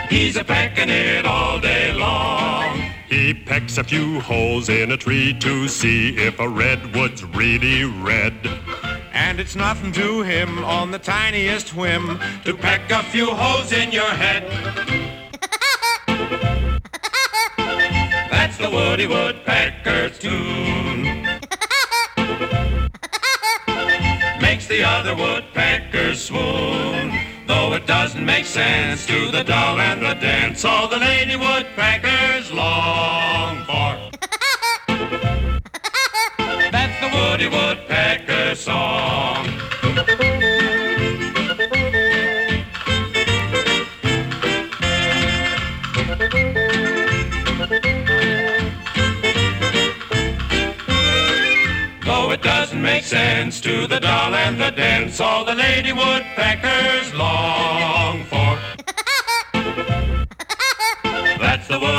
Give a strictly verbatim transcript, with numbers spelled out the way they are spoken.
He's a pecking it all day long. He pecks a few holes in a tree to see if a redwood's really red. And it's nothing to him on the tiniest whim To peck a few holes in your head. That's the Woody Woodpecker's tune. Makes the other woodpeckers swoon. Though it doesn't make sense to the doll and the dance all the lady woodpeckers long for. That's the Woody Woodpecker song. Though it doesn't make sense to the doll and the dance all the lady woodpeckers long for. That's the wood